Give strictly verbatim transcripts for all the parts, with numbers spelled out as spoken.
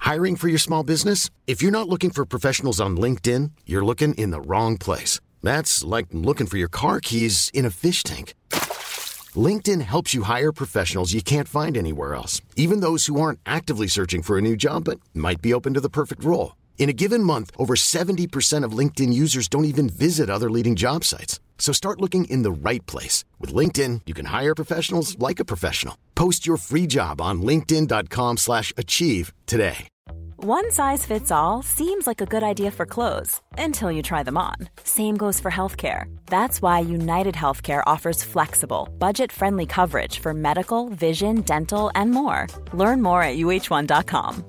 Hiring for your small business? If you're not looking for professionals on LinkedIn, you're looking in the wrong place. That's like looking for your car keys in a fish tank. LinkedIn helps you hire professionals you can't find anywhere else, even those who aren't actively searching for a new job but might be open to the perfect role. In a given month, over seventy percent of LinkedIn users don't even visit other leading job sites. So start looking in the right place. With LinkedIn, you can hire professionals like a professional. Post your free job on linkedin.com slash achieve today. One size fits all seems like a good idea for clothes until you try them on. Same goes for healthcare. That's why United Healthcare offers flexible, budget-friendly coverage for medical, vision, dental, and more. Learn more at U H one dot com.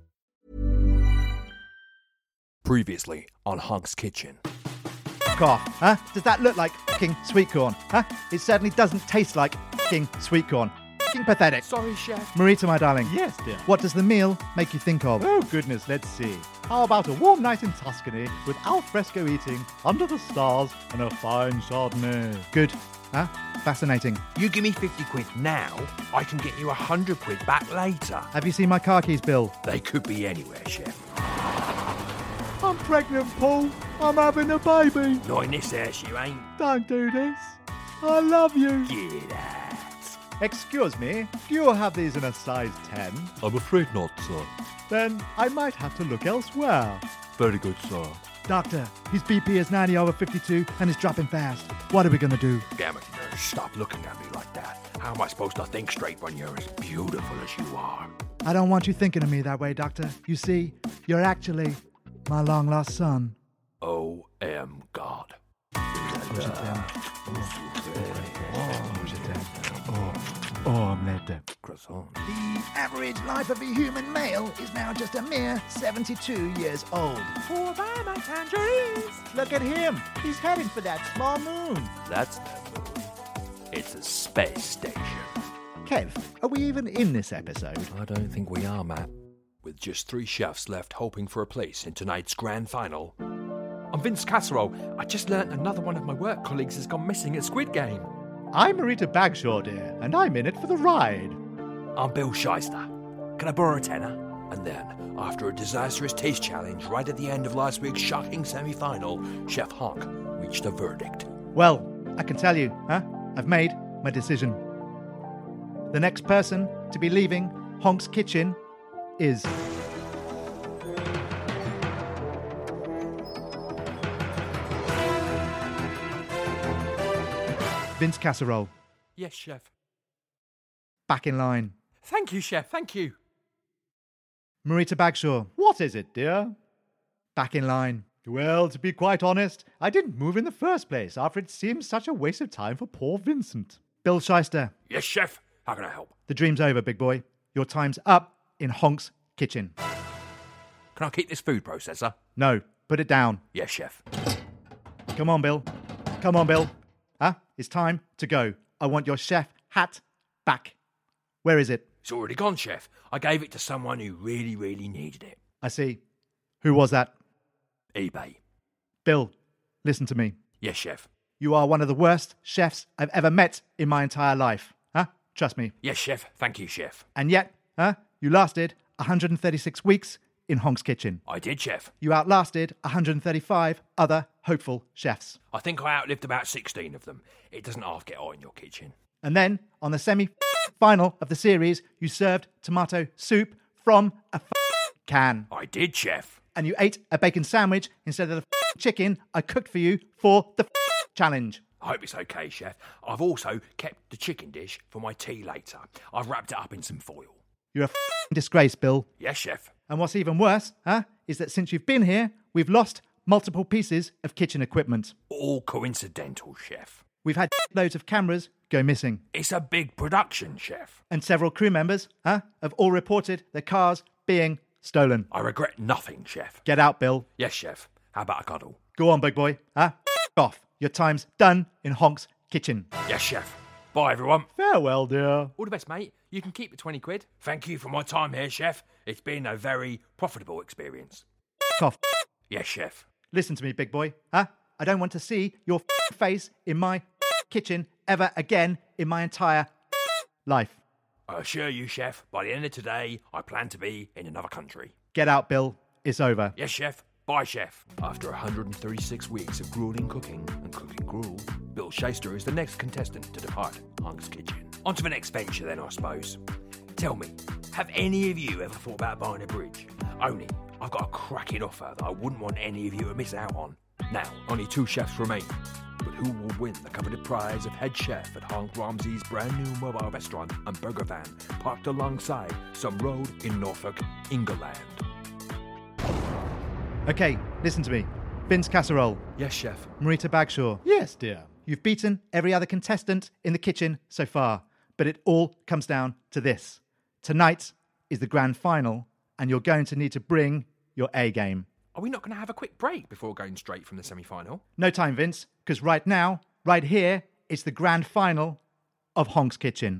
Previously on Hunk's Kitchen. Off, huh? Does that look like f***ing sweet corn? Huh? It certainly doesn't taste like f***ing sweet corn. F***ing pathetic. Sorry, Chef. Marita, my darling. Yes, dear. What does the meal make you think of? Oh, goodness, let's see. How about a warm night in Tuscany with al fresco eating, under the stars, and a fine Chardonnay? Good. Huh? Fascinating. You give me fifty quid now, I can get you one hundred quid back later. Have you seen my car keys, Bill? They could be anywhere, Chef. I'm pregnant, Paul. I'm having a baby. Not in this house, you ain't. Don't do this. I love you. Get out. Excuse me, do you have these in a size ten? I'm afraid not, sir. Then I might have to look elsewhere. Very good, sir. Doctor, his B P is ninety over fifty-two and is dropping fast. What are we going to do? Damn it, nurse, stop looking at me like that. How am I supposed to think straight when you're as beautiful as you are? I don't want you thinking of me that way, Doctor. You see, you're actually my long-lost son. O M God. Oh, omelette. Croissant. The average life of a human male is now just a mere seventy-two years old. Oh, buy my tangerines. Look at him. He's heading for that small moon. That's no moon. It's a space station. Kev, are we even in this episode? I don't think we are, Matt. With just three chefs left hoping for a place in tonight's grand final. I'm Vince Casserole. I just learnt another one of my work colleagues has gone missing at Squid Game. I'm Marita Bagshaw, dear, and I'm in it for the ride. I'm Bill Shyster. Can I borrow a tenner? And then, after a disastrous taste challenge right at the end of last week's shocking semi-final, Chef Hunk reached a verdict. Well, I can tell you, huh? I've made my decision. The next person to be leaving Honk's Kitchen is... Vince Casserole. Yes, Chef. Back in line. Thank you, Chef. Thank you. Marita Bagshaw. What is it, dear? Back in line. Well, to be quite honest, I didn't move in the first place after it seemed such a waste of time for poor Vincent. Bill Shyster. Yes, Chef. How can I help? The dream's over, big boy. Your time's up in Honk's Kitchen. Can I keep this food processor? No, put it down. Yes, Chef. Come on, Bill. Come on, Bill. Huh? It's time to go. I want your chef hat back. Where is it? It's already gone, Chef. I gave it to someone who really, really needed it. I see. Who was that? eBay. Bill, listen to me. Yes, Chef. You are one of the worst chefs I've ever met in my entire life. Huh? Trust me. Yes, Chef. Thank you, Chef. And yet, huh? You lasted one hundred thirty-six weeks in Honk's Kitchen. I did, Chef. You outlasted one hundred thirty-five other hopeful chefs. I think I outlived about sixteen of them. It doesn't half get hot in your kitchen. And then, on the semi-final of the series, you served tomato soup from a can. I did, Chef. And you ate a bacon sandwich instead of the chicken I cooked for you for the challenge. I hope it's okay, Chef. I've also kept the chicken dish for my tea later. I've wrapped it up in some foil. You're a disgrace, Bill. Yes, Chef. And what's even worse, huh, is that since you've been here, we've lost multiple pieces of kitchen equipment. All coincidental, Chef. We've had loads of cameras go missing. It's a big production, Chef. And several crew members, huh, have all reported their cars being stolen. I regret nothing, Chef. Get out, Bill. Yes, Chef. How about a cuddle? Go on, big boy. Huh? Off. Your time's done in Honk's Kitchen. Yes, Chef. Bye, everyone. Farewell, dear. All the best, mate. You can keep the twenty quid. Thank you for my time here, Chef. It's been a very profitable experience. Off. Yes, Chef. Listen to me, big boy. Huh? I don't want to see your face in my kitchen ever again in my entire life. I assure you, Chef, by the end of today, I plan to be in another country. Get out, Bill. It's over. Yes, chef. Bye, chef. After one hundred thirty-six weeks of grueling cooking and cooking gruel, Bill Shyster is the next contestant to depart Honk's Kitchen. On to the next venture then, I suppose. Tell me, have any of you ever thought about buying a bridge? Only, I've got a cracking offer that I wouldn't want any of you to miss out on. Now, only two chefs remain. But who will win the coveted prize of head chef at Honk Romsey's brand new mobile restaurant and burger van parked alongside some road in Norfolk, England? Okay, listen to me. Vince Casserole. Yes, chef. Marita Bagshaw. Yes, dear. You've beaten every other contestant in the kitchen so far, but it all comes down to this. Tonight is the grand final, and you're going to need to bring your A game. Are we not going to have a quick break before going straight from the semi-final? No time, Vince, because right now, right here, it's the grand final of Honk's Kitchen.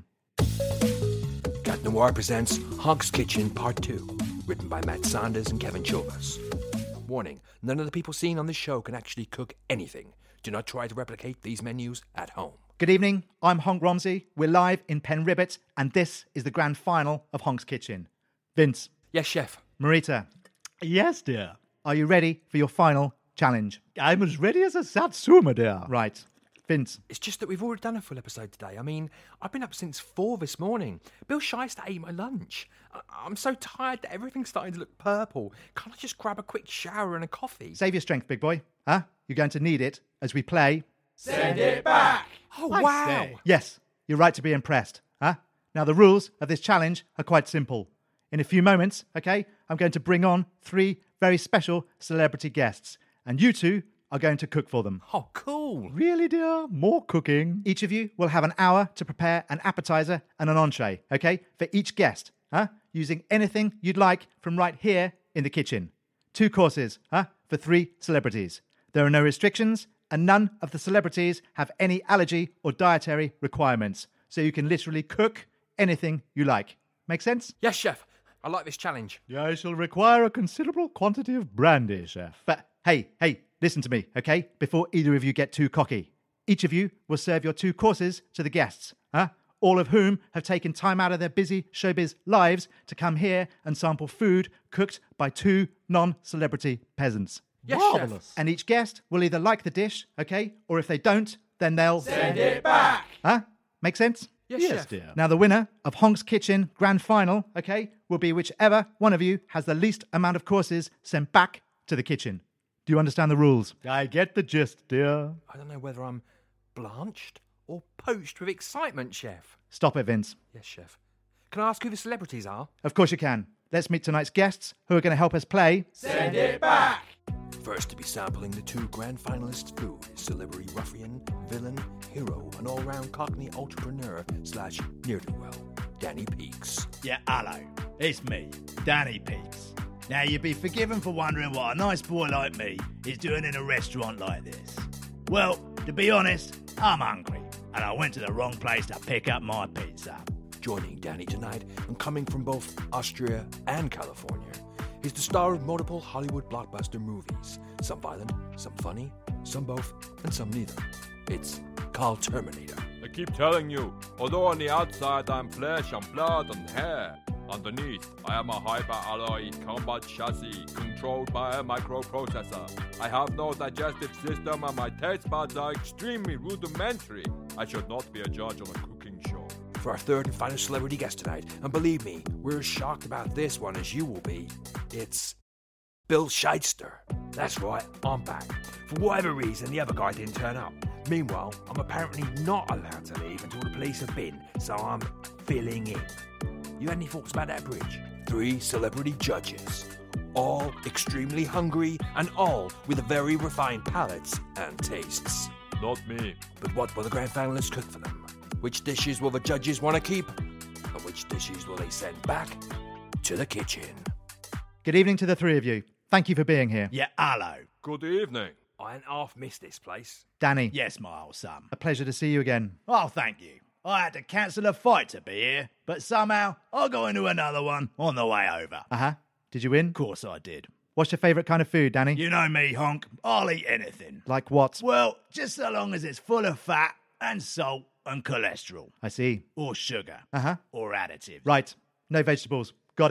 Cat Noir presents Honk's Kitchen Part two, written by Matt Sanders and Kevin Chilvers. Warning, none of the people seen on this show can actually cook anything. Do not try to replicate these menus at home. Good evening, I'm Honk Romsey. We're live in Penribbit, and this is the grand final of Honk's Kitchen. Vince. Yes, chef. Marita. Yes, dear. Are you ready for your final challenge? I'm as ready as a Satsuma, dear. Right. Vince. It's just that we've already done a full episode today. I mean, I've been up since four this morning. Bill Shyster ate my lunch. I- I'm so tired that everything's starting to look purple. Can't I just grab a quick shower and a coffee? Save your strength, big boy. Huh? You're going to need it as we play. Send it back! Oh, I wow! say. Yes, you're right to be impressed. Huh? Now, the rules of this challenge are quite simple. In a few moments, okay, I'm going to bring on three very special celebrity guests, and you two are going to cook for them. Oh, cool. Really, dear? More cooking? Each of you will have an hour to prepare an appetizer and an entree, okay, for each guest, huh? Using anything you'd like from right here in the kitchen. Two courses, huh, for three celebrities. There are no restrictions, and none of the celebrities have any allergy or dietary requirements, so you can literally cook anything you like. Make sense? Yes, chef. I like this challenge. I shall require a considerable quantity of brandy, chef. But hey, hey, listen to me, okay? Before either of you get too cocky. Each of you will serve your two courses to the guests, huh? All of whom have taken time out of their busy showbiz lives to come here and sample food cooked by two non-celebrity peasants. Yes, Marvellous. chef. And each guest will either like the dish, okay? Or if they don't, then they'll... Send it back! Huh? Make sense? Yes, Yes, chef. dear. Now, the winner of Honk's Kitchen Grand Final, okay, will be whichever one of you has the least amount of courses sent back to the kitchen. Do you understand the rules? I get the gist, dear. I don't know whether I'm blanched or poached with excitement, chef. Stop it, Vince. Yes, chef. Can I ask who the celebrities are? Of course you can. Let's meet tonight's guests who are going to help us play. Send it back! First to be sampling the two grand finalists' food is celebrity ruffian, villain, hero, and all-round cockney entrepreneur slash ne'er-do-well, Danny Peaks. Yeah, hello. It's me, Danny Peaks. Now, you'd be forgiven for wondering what a nice boy like me is doing in a restaurant like this. Well, to be honest, I'm hungry, and I went to the wrong place to pick up my pizza. Joining Danny tonight, and coming from both Austria and California, is the star of multiple Hollywood blockbuster movies. Some violent, some funny, some both, and some neither. It's Carl Terminator. I keep telling you, although on the outside I'm flesh and blood and hair, underneath I am a hyper-alloy combat chassis controlled by a microprocessor. I have no digestive system and my taste buds are extremely rudimentary. I should not be a judge on a cooking show. For our third and final celebrity guest tonight, and believe me, we're as shocked about this one as you will be, it's Bill Shyster. That's right, I'm back. For whatever reason, the other guy didn't turn up. Meanwhile, I'm apparently not allowed to leave until the police have been, so I'm filling in. You had any thoughts about that bridge? Three celebrity judges, all extremely hungry and all with very refined palates and tastes. Not me. But what will the grand finalists cook for them? Which dishes will the judges want to keep? And which dishes will they send back to the kitchen? Good evening to the three of you. Thank you for being here. Yeah, hello. Good evening. I ain't half missed this place. Danny, Yes, my old son. a pleasure to see you again. Oh, thank you. I had to cancel a fight to be here, but somehow I got into another one on the way over. Uh-huh. Did you win? Of course I did. What's your favourite kind of food, Danny? You know me, Honk. I'll eat anything. Like what? Well, just so long as it's full of fat and salt and cholesterol. I see. Or sugar. Uh-huh. Or additives. Right. No vegetables. Got it.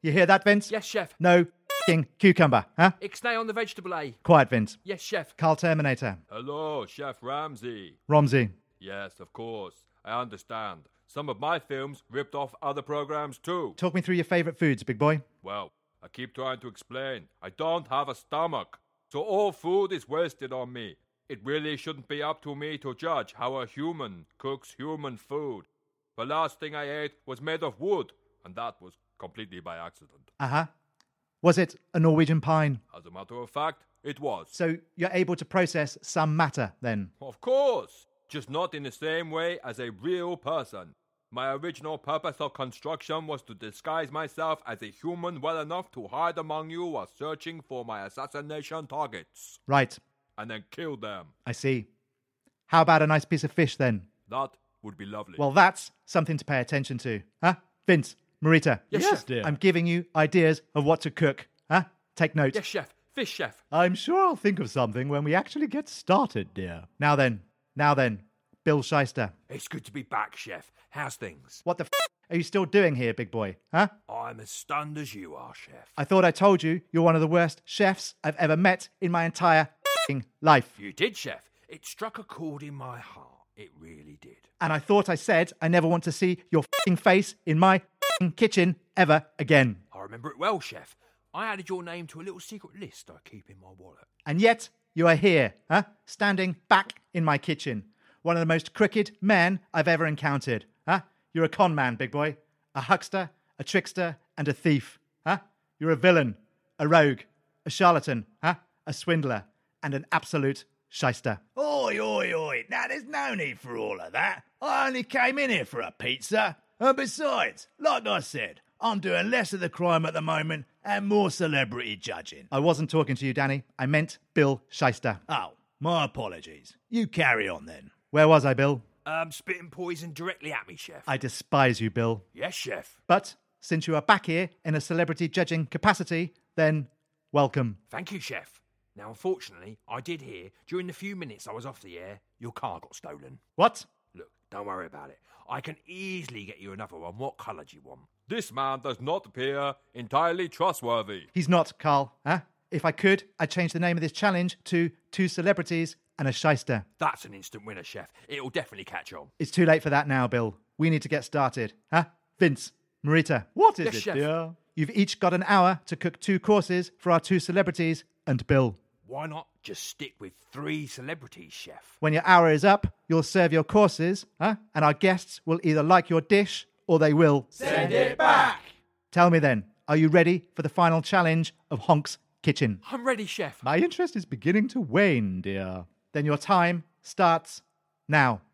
You hear that, Vince? Yes, chef. No f***ing cucumber, huh? Ixnay on the vegetable, eh? Quiet, Vince. Yes, chef. Carl Terminator. Hello, Chef Ramsay. Romsey. Yes, of course. I understand. Some of my films ripped off other programs too. Talk me through your favourite foods, big boy. Well, I keep trying to explain. I don't have a stomach, so all food is wasted on me. It really shouldn't be up to me to judge how a human cooks human food. The last thing I ate was made of wood, and that was completely by accident. Uh-huh. Was it a Norwegian pine? As a matter of fact, it was. So you're able to process some matter, then? Of course, just not in the same way as a real person. My original purpose of construction was to disguise myself as a human well enough to hide among you while searching for my assassination targets. Right. And then kill them. I see. How about a nice piece of fish, then? That would be lovely. Well, that's something to pay attention to. Huh? Vince, Marita. Yes, Yes, chef. dear. I'm giving you ideas of what to cook. Huh? Take note. Yes, chef. Fish, chef. I'm sure I'll think of something when we actually get started, dear. Now then. Now then. Bill Shyster. It's good to be back, chef. How's things? What the f*** are you still doing here, big boy? Huh? I'm as stunned as you are, chef. I thought I told you you're one of the worst chefs I've ever met in my entire f***ing life. You did, chef. It struck a chord in my heart. It really did. And I thought I said I never want to see your f***ing face in my f***ing kitchen ever again. I remember it well, chef. I added your name to a little secret list I keep in my wallet. And yet you are here, huh? Standing back in my kitchen. One of the most crooked men I've ever encountered. Huh? You're a con man, big boy. A huckster, a trickster, and a thief. Huh? You're a villain, a rogue, a charlatan, huh? A swindler, and an absolute shyster. Oi, oi, oi. Now, there's no need for all of that. I only came in here for a pizza. And besides, like I said, I'm doing less of the crime at the moment and more celebrity judging. I wasn't talking to you, Danny. I meant Bill Shyster. Oh, my apologies. You carry on then. Where was I, Bill? Um, spitting poison directly at me, chef. I despise you, Bill. Yes, chef. But since you are back here in a celebrity judging capacity, then welcome. Thank you, chef. Now, unfortunately, I did hear, during the few minutes I was off the air, your car got stolen. What? Look, don't worry about it. I can easily get you another one. What colour do you want? This man does not appear entirely trustworthy. He's not, Carl. Huh? If I could, I'd change the name of this challenge to Two Celebrities and a Shyster. That's an instant winner, chef. It'll definitely catch on. It's too late for that now, Bill. We need to get started. Huh? Vince, Marita, What is Yes, it, chef. dear? you've each got an hour to cook two courses for our two celebrities and Bill. Why not just stick with three celebrities, chef? When your hour is up, you'll serve your courses, huh? And our guests will either like your dish or they will Send it back! Tell me then, are you ready for the final challenge of Honk's Kitchen? I'm ready, chef. My interest is beginning to wane, dear. Then your time starts now.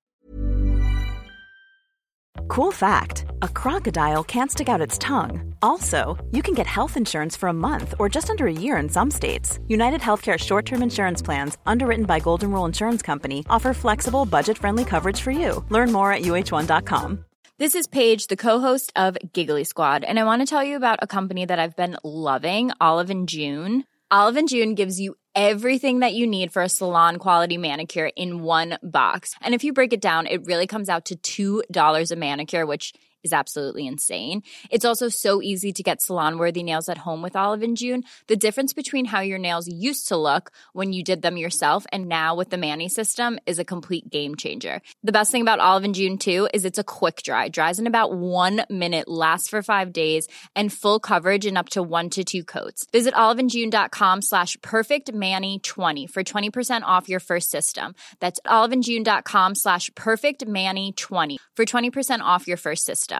Cool fact, a crocodile can't stick out its tongue. Also, you can get health insurance for a month or just under a year in some states. United Healthcare short-term insurance plans, underwritten by Golden Rule Insurance Company, offer flexible, budget-friendly coverage for you. Learn more at U H one dot com. This is Paige, the co-host of Giggly Squad, and I want to tell you about a company that I've been loving, Olive and June. Olive and June gives you everything that you need for a salon-quality manicure in one box. And if you break it down, it really comes out to two dollars a manicure, which is absolutely insane. It's also so easy to get salon-worthy nails at home with Olive and June. The difference between how your nails used to look when you did them yourself and now with the Mani system is a complete game changer. The best thing about Olive and June, too, is it's a quick dry. Dries in about one minute, lasts for five days, and full coverage in up to one to two coats. Visit oliveandjune.com slash perfectmani20 for twenty percent off your first system. That's oliveandjune.com slash perfectmani20 for twenty percent off your first system.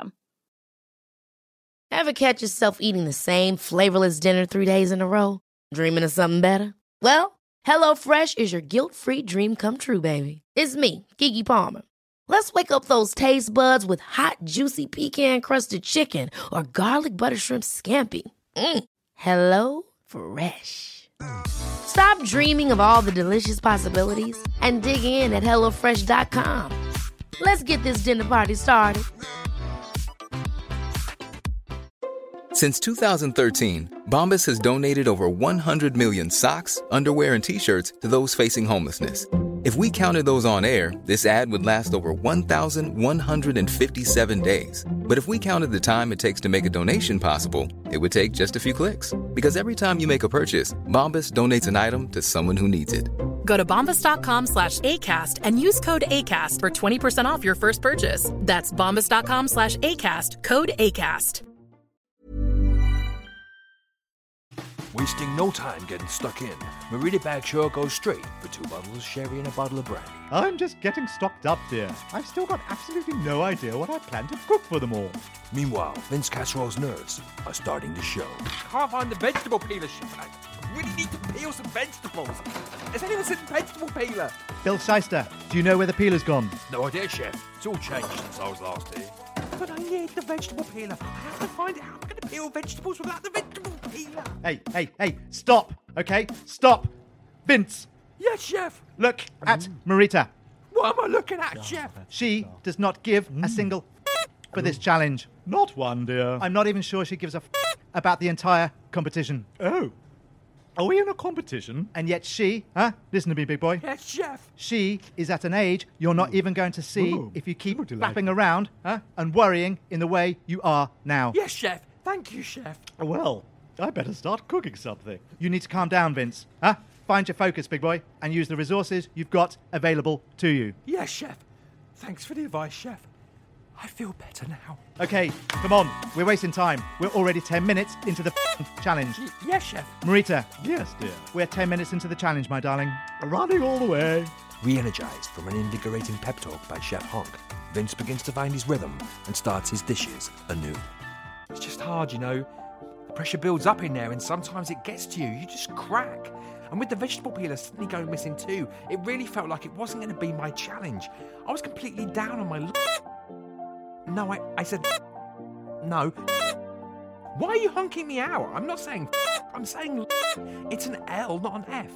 Ever catch yourself eating the same flavorless dinner three days in a row? Dreaming of something better? Well, HelloFresh is your guilt-free dream come true, baby. It's me, Keke Palmer. Let's wake up those taste buds with hot, juicy pecan-crusted chicken or garlic butter shrimp scampi. Mm. Hello Fresh. Stop dreaming of all the delicious possibilities and dig in at hello fresh dot com. Let's get this dinner party started. Since two thousand thirteen, Bombas has donated over one hundred million socks, underwear, and T-shirts to those facing homelessness. If we counted those on air, this ad would last over one thousand one hundred fifty-seven days. But if we counted the time it takes to make a donation possible, it would take just a few clicks. Because every time you make a purchase, Bombas donates an item to someone who needs it. Go to bombas.com slash ACAST and use code ACAST for twenty percent off your first purchase. That's bombas.com slash ACAST, code ACAST. Wasting no time getting stuck in, Marita Bagshaw goes straight for two bottles of sherry and a bottle of brandy. I'm just getting stocked up, dear. I've still got absolutely no idea what I plan to cook for them all. Meanwhile, Vince Casserole's nerves are starting to show. Can't find the vegetable peeler, chef. I really need to peel some vegetables. Has anyone seen the vegetable peeler? Bill Shyster, do you know where the peeler's gone? No idea, chef. It's all changed since I was last here. But I need the vegetable peeler. I have to find it. How am I going to peel vegetables without the vegetable peeler? Hey, hey, hey, stop, okay? Stop. Vince, Yes, chef. look at Marita. What am I looking at, chef? She does not give a single for this challenge. Not one, dear. I'm not even sure she gives a about the entire competition. Oh. Are we in a competition? And yet she, huh? Listen to me, big boy. Yes, chef. She is at an age you're not even going to see Ooh, if you keep ooh, delightful. flapping around, huh? And worrying in the way you are now. Yes, chef. Thank you, chef. Well, I better start cooking something. You need to calm down, Vince. Huh? Find your focus, big boy, and use the resources you've got available to you. Yes, chef. Thanks for the advice, chef. I feel better now. Okay, come on. We're wasting time. We're already ten minutes into the challenge. Y- yes, chef. Marita, Yes, dear. we're ten minutes into the challenge, my darling. Running all the way. Re-energized from an invigorating pep talk by Chef Honk, Vince begins to find his rhythm and starts his dishes anew. It's just hard, you know. The pressure builds up in there and sometimes it gets to you. You just crack. And with the vegetable peeler suddenly going missing too, it really felt like it wasn't going to be my challenge. I was completely down on my... L- no, I, I said... No. Why are you honking me out? I'm not saying... I'm saying... It's an L, not an F.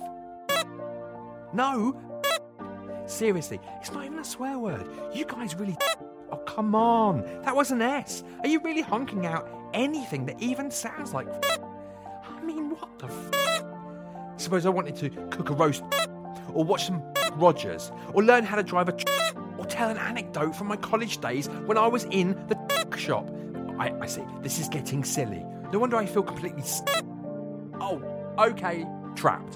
No. Seriously, it's not even a swear word. You guys really... Oh, come on. That was an S. Are you really honking out anything that even sounds like... I mean, what the f... Suppose I wanted to cook a roast, or watch some Rogers, or learn how to drive a truck, or tell an anecdote from my college days when I was in the truck shop. I, I see, this is getting silly. No wonder I feel completely... S- oh, okay, trapped.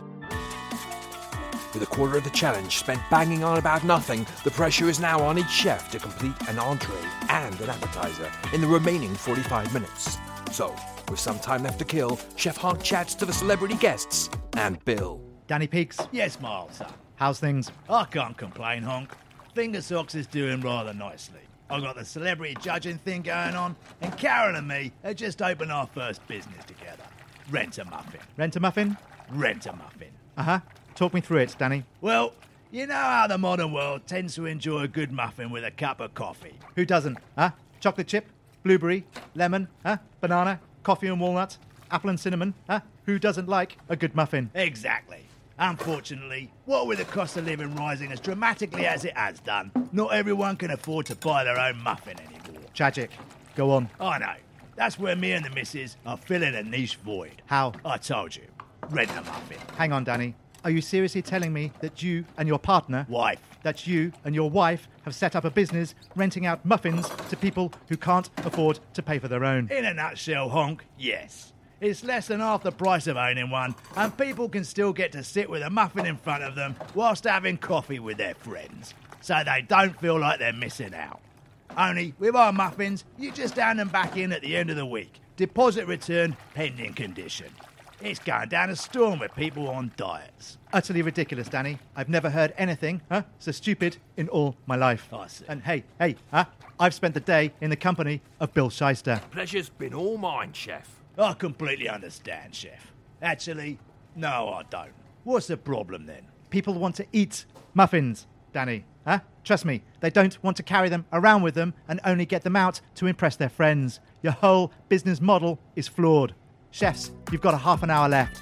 With a quarter of the challenge spent banging on about nothing, the pressure is now on each chef to complete an entree and an appetizer in the remaining forty-five minutes. So, with some time left to kill, Chef Honk chats to the celebrity guests and Bill. Danny Peaks, Yes, Miles. how's things? I can't complain, Honk. Finger Socks is doing rather nicely. I got the celebrity judging thing going on, and Carol and me have just opened our first business together. Rent a Muffin. Rent a muffin? Rent a Muffin. Uh-huh. Talk me through it, Danny. Well, you know how the modern world tends to enjoy a good muffin with a cup of coffee. Who doesn't? Huh? Chocolate chip? Blueberry? Lemon? Huh? Banana? Coffee and walnut? Apple and cinnamon? Huh? Who doesn't like a good muffin? Exactly. Unfortunately, what with the cost of living rising as dramatically as it has done, not everyone can afford to buy their own muffin anymore. Tragic. Go on. I know. That's where me and the missus are filling a niche void. How? I told you. Rent a Muffin. Hang on, Danny. Are you seriously telling me that you and your partner... Wife. That you and your wife have set up a business renting out muffins to people who can't afford to pay for their own? In a nutshell, Honk, yes. It's less than half the price of owning one, and people can still get to sit with a muffin in front of them whilst having coffee with their friends, so they don't feel like they're missing out. Only, with our muffins, you just hand them back in at the end of the week. Deposit return pending condition. It's going down a storm with people on diets. Utterly ridiculous, Danny. I've never heard anything, huh, so stupid in all my life. I see. And hey, hey, huh, I've spent the day in the company of Bill Shyster. Pleasure's been all mine, chef. I completely understand, Chef. Actually, no, I don't. What's the problem then? People want to eat muffins, Danny. Huh? Trust me, they don't want to carry them around with them and only get them out to impress their friends. Your whole business model is flawed. Chefs, you've got a half an hour left.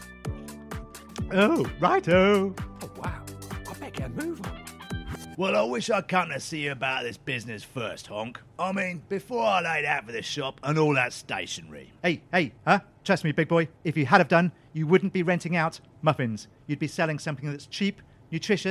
Oh, righto. Oh, wow. I better get a move on. Well, I wish I'd come to see you about this business first, Honk. I mean, before I laid out for the shop and all that stationery. Hey, hey, huh? Trust me, big boy, if you had have done, you wouldn't be renting out muffins. You'd be selling something that's cheap, nutritious,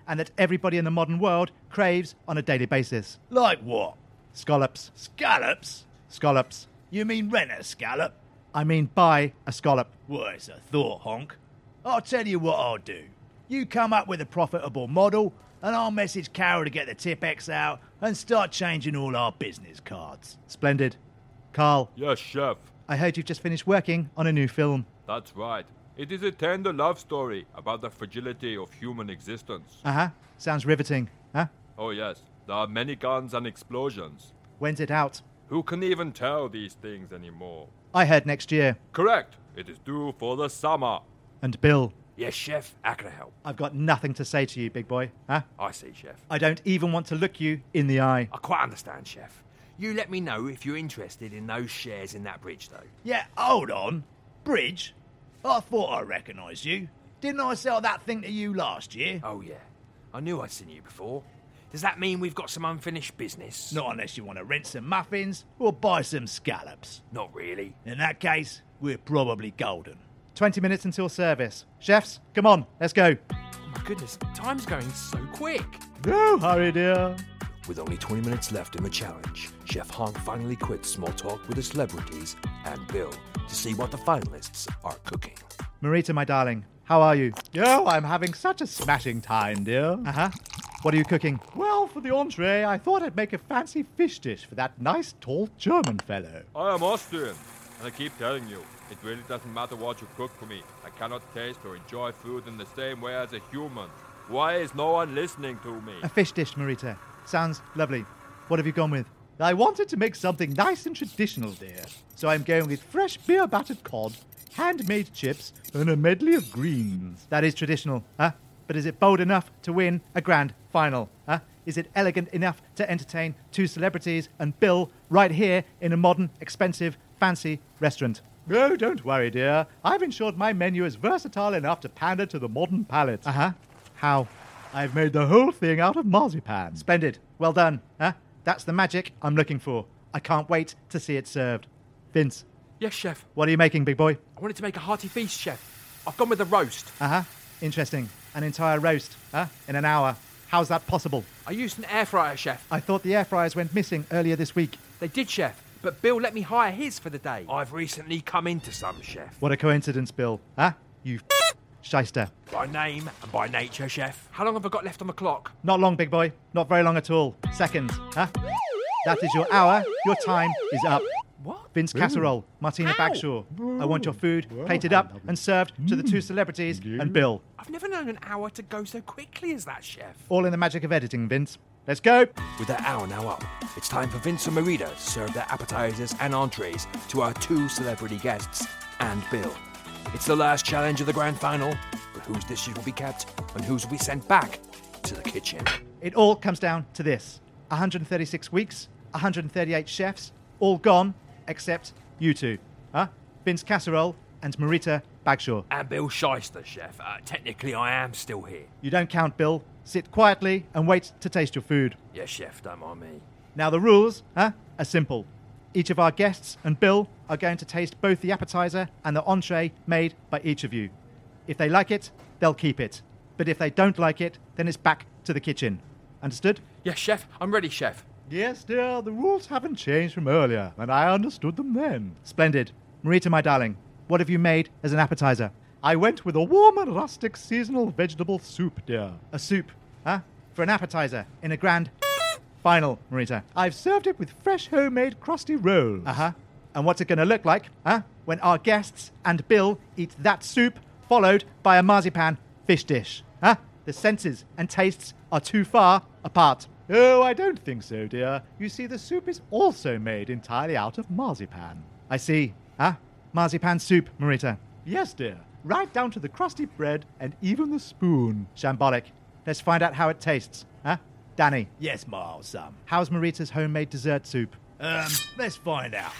and that everybody in the modern world craves on a daily basis. Like what? Scallops. Scallops? Scallops. You mean rent a scallop? I mean buy a scallop. Well, it's a thought, honk. I'll tell you what I'll do. You come up with a profitable model, and I'll message Carol to get the Tipex out and start changing all our business cards. Splendid. Carl. Yes, chef. I heard you've just finished working on a new film. That's right. It is a tender love story about the fragility of human existence. Uh-huh. Sounds riveting, huh? Oh, yes. There are many guns and explosions. When's it out? Who can even tell these things anymore? I heard next year. Correct. It is due for the summer. And Bill. Yes, chef. How can I help? I've got nothing to say to you, big boy, huh? I see, chef. I don't even want to look you in the eye. I quite understand, chef. You let me know if you're interested in those shares in that bridge, though. Yeah, hold on. Bridge? I thought I recognised you. Didn't I sell that thing to you last year? Oh, yeah. I knew I'd seen you before. Does that mean we've got some unfinished business? Not unless you want to rent some muffins or buy some scallops. Not really. In that case, we're probably golden. Twenty minutes until service. Chefs, come on, let's go. Oh, my goodness. Time's going so quick. No hurry, dear. With only twenty minutes left in the challenge, Chef Honk finally quits small talk with the celebrities and Bill to see what the finalists are cooking. Marita, my darling, how are you? Oh, I'm having such a smashing time, dear. Uh-huh. What are you cooking? Well, for the entree, I thought I'd make a fancy fish dish for that nice, tall German fellow. I am Austrian, and I keep telling you, it really doesn't matter what you cook for me. I cannot taste or enjoy food in the same way as a human. Why is no one listening to me? A fish dish, Marita. Sounds lovely. What have you gone with? I wanted to make something nice and traditional, dear. So I'm going with fresh beer-battered cod, handmade chips, and a medley of greens. That is traditional, huh? But is it bold enough to win a grand final, huh? Is it elegant enough to entertain two celebrities and Bill right here in a modern, expensive, fancy restaurant? Oh, don't worry, dear. I've ensured my menu is versatile enough to pander to the modern palate. Uh-huh. How? I've made the whole thing out of marzipan. Splendid. Well done, huh? That's the magic I'm looking for. I can't wait to see it served. Vince. Yes, chef. What are you making, big boy? I wanted to make a hearty feast, chef. I've gone with a roast. Uh-huh. Interesting. An entire roast, huh? In an hour. How's that possible? I used an air fryer, chef. I thought the air fryers went missing earlier this week. They did, chef. But Bill let me hire his for the day. I've recently come into some, chef. What a coincidence, Bill. Huh? You shyster. By name and by nature, chef. How long have I got left on the clock? Not long, big boy. Not very long at all. Seconds, huh? That is your hour. Your time is up. What? Vince Casserole, Martina Ow. Bagshaw. I want your food plated up and served to the two celebrities and Bill. I've never known an hour to go so quickly as that, chef. All in the magic of editing, Vince. Let's go. With that hour now up, it's time for Vince and Marita to serve their appetizers and entrees to our two celebrity guests and Bill. It's the last challenge of the grand final, but whose dishes will be kept and whose will be sent back to the kitchen. It all comes down to this. one hundred thirty-six weeks, one hundred thirty-eight chefs, all gone, except you two. Huh? Vince Casserole and Marita Bagshaw. And Bill Shyster, chef. Uh, technically, I am still here. You don't count, Bill. Sit quietly and wait to taste your food. Yes, chef, don't mind me. Now the rules, huh, are simple. Each of our guests and Bill are going to taste both the appetizer and the entree made by each of you. If they like it, they'll keep it. But if they don't like it, then it's back to the kitchen. Understood? Yes, chef. I'm ready, chef. Yes, dear, the rules haven't changed from earlier, and I understood them then. Splendid. Marita, my darling, what have you made as an appetizer? I went with a warm and rustic seasonal vegetable soup, dear. A soup, huh? For an appetizer in a grand final, Marita. I've served it with fresh homemade crusty rolls. Uh-huh. And what's it going to look like, huh? When our guests and Bill eat that soup, followed by a marzipan fish dish, huh? The senses and tastes are too far apart. Oh, I don't think so, dear. You see, the soup is also made entirely out of marzipan. I see. Huh? Marzipan soup, Marita. Yes, dear. Right down to the crusty bread and even the spoon. Shambolic. Let's find out how it tastes, huh? Danny. Yes, my old son. How's Marita's homemade dessert soup? Um, let's find out.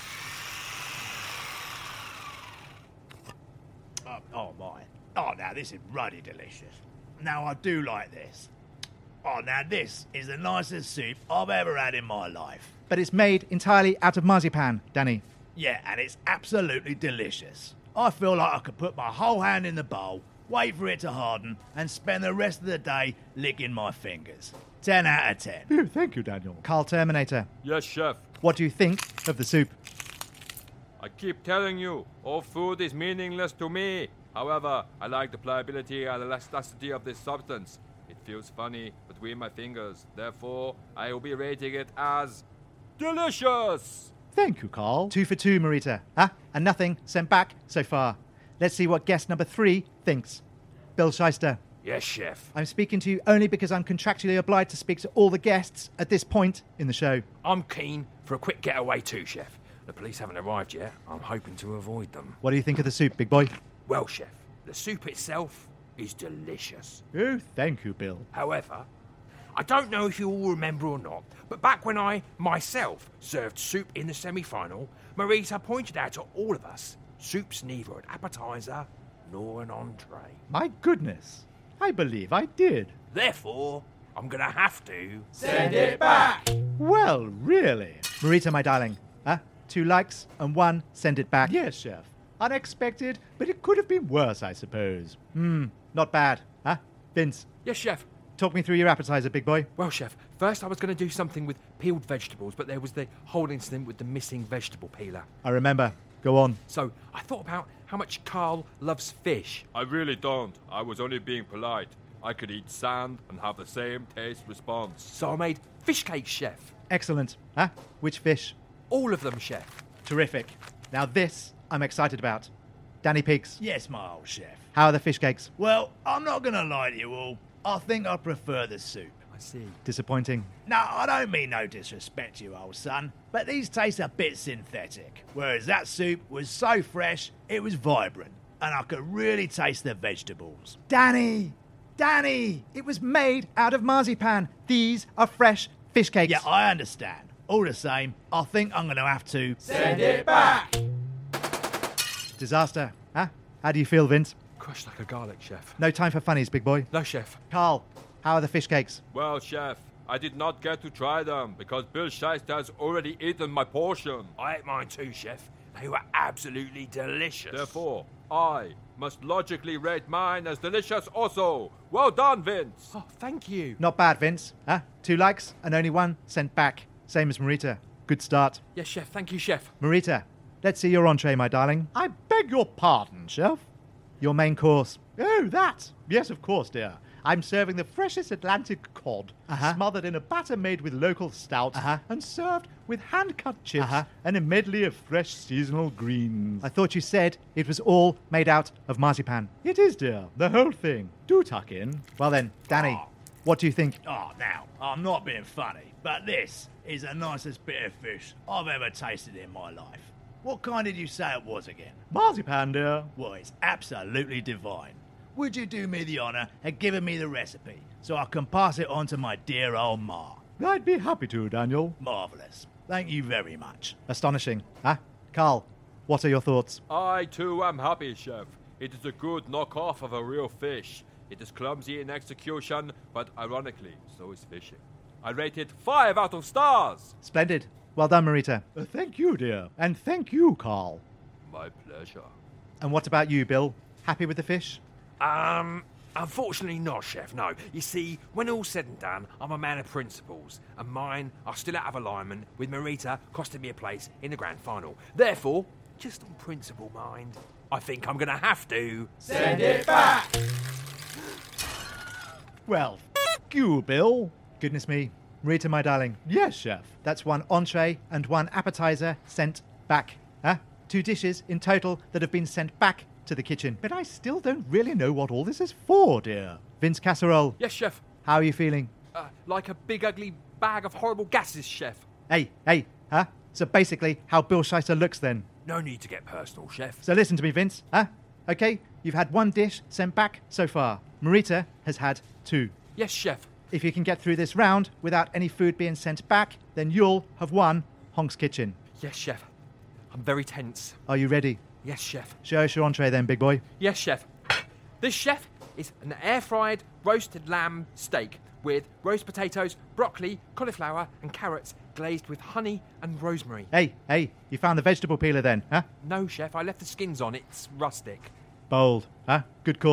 Oh, oh, my. Oh, now this is ruddy delicious. Now, I do like this. Oh, now this is the nicest soup I've ever had in my life. But it's made entirely out of marzipan, Danny. Yeah, and it's absolutely delicious. I feel like I could put my whole hand in the bowl wait for it to harden, and spend the rest of the day licking my fingers. ten out of ten. Oh, thank you, Daniel. Carl Terminator, Yes, chef. what do you think of the soup? I keep telling you, all food is meaningless to me. However, I like the pliability and elasticity of this substance. It feels funny between my fingers. Therefore, I will be rating it as delicious. Thank you, Carl. Two for two, Marita. Huh? And nothing sent back so far. Let's see what guest number three thinks. Bill Shyster. Yes, chef. I'm speaking to you only because I'm contractually obliged to speak to all the guests at this point in the show. I'm keen for a quick getaway too, chef. The police haven't arrived yet. I'm hoping to avoid them. What do you think of the soup, big boy? Well, chef, the soup itself is delicious. Oh, thank you, Bill. However, I don't know if you all remember or not, but back when I, myself, served soup in the semi-final, Marita pointed out to all of us, soup's neither an appetizer nor an entree. My goodness. I believe I did. Therefore, I'm going to have to... Send it back! Well, really? Marita, my darling. Huh? Two likes and one send it back. Yes, chef. Unexpected, but it could have been worse, I suppose. Hmm, not bad. Huh? Vince, Yes, chef. talk me through your appetizer, big boy. Well, chef, first I was going to do something with peeled vegetables, but there was the whole incident with the missing vegetable peeler. I remember. Go on. So I thought about how much Carl loves fish. I really don't. I was only being polite. I could eat sand and have the same taste response. So I made fish cakes, chef. Excellent. Huh? Which fish? All of them, chef. Terrific. Now this I'm excited about. Danny Peaks, Yes, my old chef. how are the fish cakes? Well, I'm not going to lie to you all. I think I prefer the soup. I see. Disappointing. Now, I don't mean no disrespect to you, old son, but these taste a bit synthetic. Whereas that soup was so fresh, it was vibrant, and I could really taste the vegetables. Danny! Danny! It was made out of marzipan. These are fresh fish cakes. Yeah, I understand. All the same, I think I'm going to have to... Send it back! Disaster. Huh? How do you feel, Vince? Crushed like a garlic, chef. No time for funnies, big boy. No, chef. Carl, how are the fish cakes? Well, chef, I did not get to try them because Bill Shyster has already eaten my portion. I ate mine too, chef. They were absolutely delicious. Therefore, I must logically rate mine as delicious also. Well done, Vince. Oh, thank you. Not bad, Vince. Huh? Two likes and only one sent back. Same as Marita. Good start. Yes, chef. Thank you, chef. Marita, let's see your entree, my darling. I beg your pardon, chef. Your main course. Oh, that. Yes, of course, dear. I'm serving the freshest Atlantic cod, Uh-huh. smothered in a batter made with local stout, Uh-huh. and served with hand-cut chips Uh-huh. and a medley of fresh seasonal greens. I thought you said it was all made out of marzipan. It is, dear. The whole thing. Do tuck in. Well then, Danny, Oh. what do you think? Oh, now, I'm not being funny, but this is the nicest bit of fish I've ever tasted in my life. What kind did you say it was again? Marzipan, dear. Well, it's absolutely divine. Would you do me the honour of giving me the recipe so I can pass it on to my dear old ma? I'd be happy to, Daniel. Marvellous. Thank you very much. Astonishing. Huh? Carl, what are your thoughts? I too am happy, chef. It is a good knockoff of a real fish. It is clumsy in execution, but ironically, so is fishing. I rate it five out of stars. Splendid. Well done, Marita. Uh, thank you, dear. And thank you, Carl. My pleasure. And what about you, Bill? Happy with the fish? Um, unfortunately not, chef, no. You see, when all's said and done, I'm a man of principles, and mine are still out of alignment, with Marita costing me a place in the grand final. Therefore, just on principle, mind, I think I'm going to have to... Send it back! Well, f- you, Bill. Goodness me. Marita, my darling. Yes, chef. That's one entree and one appetizer sent back. Huh? Two dishes in total that have been sent back to the kitchen. But I still don't really know what all this is for, dear. Vince Casserole, Yes, chef. how are you feeling? Uh, like a big ugly bag of horrible gases, chef. Hey, hey, huh? So basically, how Bill Shyster looks then. No need to get personal, chef. So listen to me, Vince, huh? Okay, you've had one dish sent back so far. Marita has had two. Yes, chef. If you can get through this round without any food being sent back, then you'll have won Honk's Kitchen. Yes, chef. I'm very tense. Are you ready? Yes, chef. Show us your entree then, big boy. Yes, chef. This, chef, is an air-fried roasted lamb steak with roast potatoes, broccoli, cauliflower and carrots glazed with honey and rosemary. Hey, hey, you found the vegetable peeler then, huh? No, chef, I left the skins on. It's rustic. Bold, huh? Good call.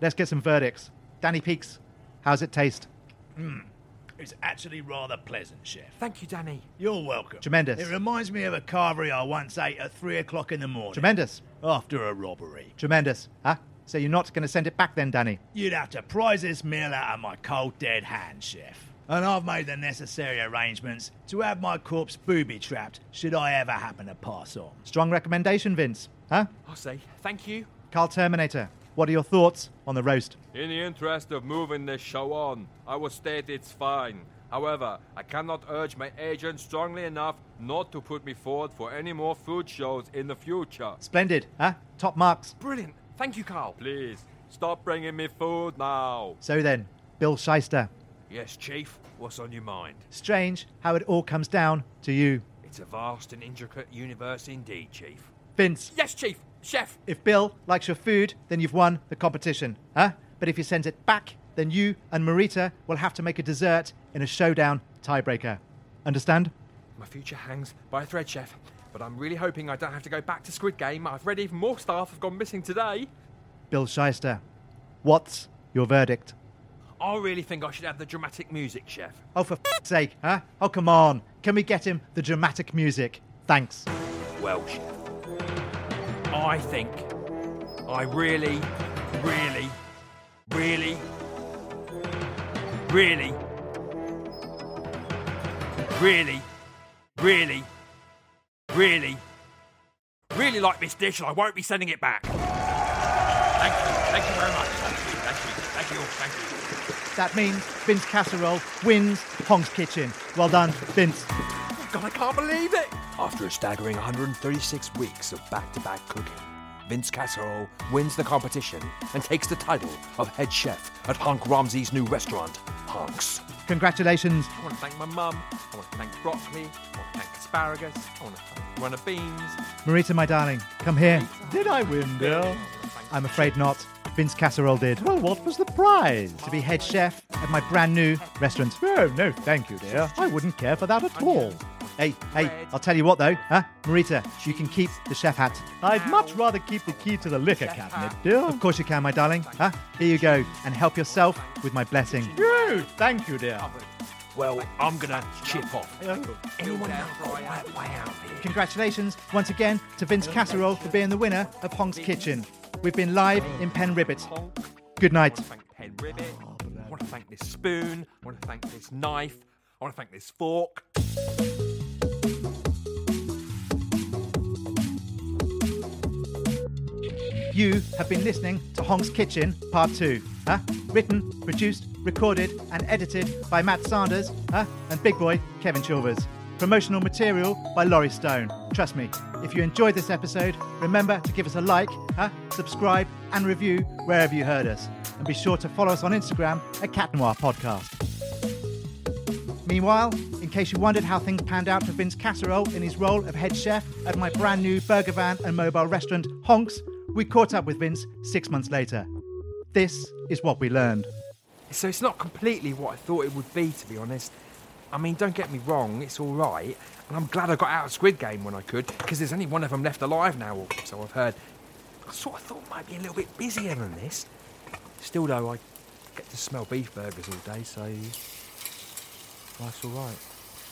let's get some verdicts. Danny Peaks, how's it taste? Mmm, it's actually rather pleasant, Chef. Thank you, Danny. You're welcome. Tremendous. It reminds me of a carvery I once ate at three o'clock in the morning. Tremendous. After a robbery. Tremendous. Huh? So you're not going to send it back then, Danny? You'd have to prize this meal out of my cold dead hand, Chef. And I've made the necessary arrangements to have my corpse booby-trapped should I ever happen to pass on. Strong recommendation, Vince. Huh? I'll say thank you. Carl Terminator, what are your thoughts on the roast? In the interest of moving this show on, I will state it's fine. However, I cannot urge my agent strongly enough not to put me forward for any more food shows in the future. Splendid, huh? Top marks. Brilliant. Thank you, Carl. Please, stop bringing me food now. So then, Bill Shyster. Yes, Chief. What's on your mind? Strange how it all comes down to you. It's a vast and intricate universe indeed, Chief. Vince. Yes, Chief. Chef. If Bill likes your food, then you've won the competition, huh? But if he sends it back, then you and Marita will have to make a dessert in a showdown tiebreaker. Understand? My future hangs by a thread, Chef. But I'm really hoping I don't have to go back to Squid Game. I've read even more staff have gone missing today. Bill Shyster, what's your verdict? I really think I should have the dramatic music, Chef. Oh, for f***'s sake, huh? Oh, come on. Can we get him the dramatic music? Thanks. Well, Chef, I think I really, really, really, really, really, really, really, really like this dish, and I won't be sending it back. Thank you. Thank you very much. Thank you. Thank you. Thank you. Thank you. That means Vince Casserole wins Hong's Kitchen. Well done, Vince. Oh God, I can't believe it. After a staggering one hundred thirty-six weeks of back-to-back cooking, Vince Casserole wins the competition and takes the title of head chef at Honk Ramsey's new restaurant, Honk's. Congratulations. I want to thank my mum. I want to thank broccoli. I want to thank asparagus. I want to thank one of beans. Marita, my darling, come here. Did I win, dear? I'm afraid not. Vince Casserole did. Well, what was the prize? To be head chef at my brand new restaurant. Oh, no, thank you, dear. I wouldn't care for that at all. Hey, hey, I'll tell you what though, huh? Marita, you can keep the chef hat. I'd much rather keep the key to the liquor cabinet, dear. Of course you can, my darling. Huh? Here you go, and help yourself with my blessing. Oh, thank you, dear. Well, I'm going to chip off. Anyone know right way out here? Congratulations once again to Vince Casserole for being the winner of Hong's Kitchen. We've been live in Penn Ribbit. Good night. I want to thank Penn Ribbit. I want to thank this spoon. I want to thank this knife. I want to thank this fork. You have been listening to Hong's Kitchen Part two. Huh? Written, produced, recorded and edited by Matt Sanders huh? and big boy Kevin Chilvers. Promotional material by Laurie Stone. Trust me, if you enjoyed this episode, remember to give us a like, huh? subscribe and review wherever you heard us. And be sure to follow us on Instagram at Cat Noir Podcast. Meanwhile, in case you wondered how things panned out for Vince Casserole in his role of head chef at my brand new burger van and mobile restaurant, Honk's, we caught up with Vince six months later. This is what we learned. So it's not completely what I thought it would be, to be honest. I mean, don't get me wrong, it's all right. And I'm glad I got out of Squid Game when I could, because there's only one of them left alive now, so I've heard. I sort of thought it might be a little bit busier than this. Still, though, I get to smell beef burgers all day, so life's all right.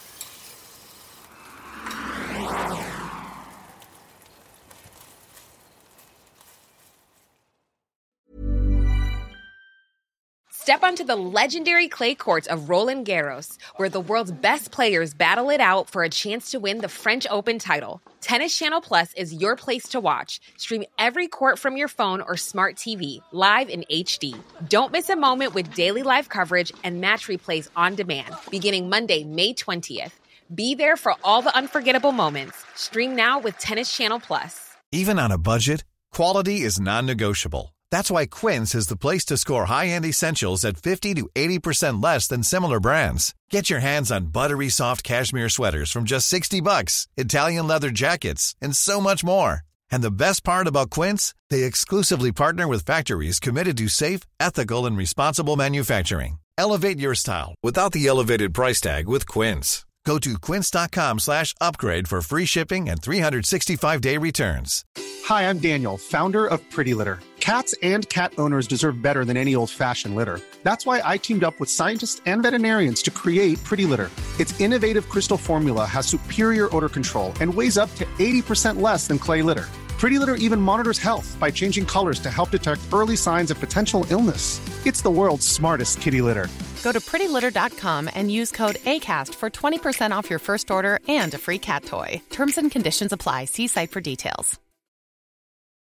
Step onto the legendary clay courts of Roland Garros, where the world's best players battle it out for a chance to win the French Open title. Tennis Channel Plus is your place to watch. Stream every court from your phone or smart T V, live in H D. Don't miss a moment with daily live coverage and match replays on demand, beginning Monday, May twentieth. Be there for all the unforgettable moments. Stream now with Tennis Channel Plus. Even on a budget, quality is non-negotiable. That's why Quince is the place to score high-end essentials at fifty to eighty percent less than similar brands. Get your hands on buttery soft cashmere sweaters from just sixty bucks, Italian leather jackets, and so much more. And the best part about Quince, they exclusively partner with factories committed to safe, ethical, and responsible manufacturing. Elevate your style without the elevated price tag with Quince. Go to quince.com slash upgrade for free shipping and three sixty-five day returns. Hi, I'm Daniel, founder of Pretty Litter. Cats and cat owners deserve better than any old-fashioned litter. That's why I teamed up with scientists and veterinarians to create Pretty Litter. Its innovative crystal formula has superior odor control and weighs up to eighty percent less than clay litter. Pretty Litter even monitors health by changing colors to help detect early signs of potential illness. It's the world's smartest kitty litter. Go to pretty litter dot com and use code ACAST for twenty percent off your first order and a free cat toy. Terms and conditions apply. See site for details.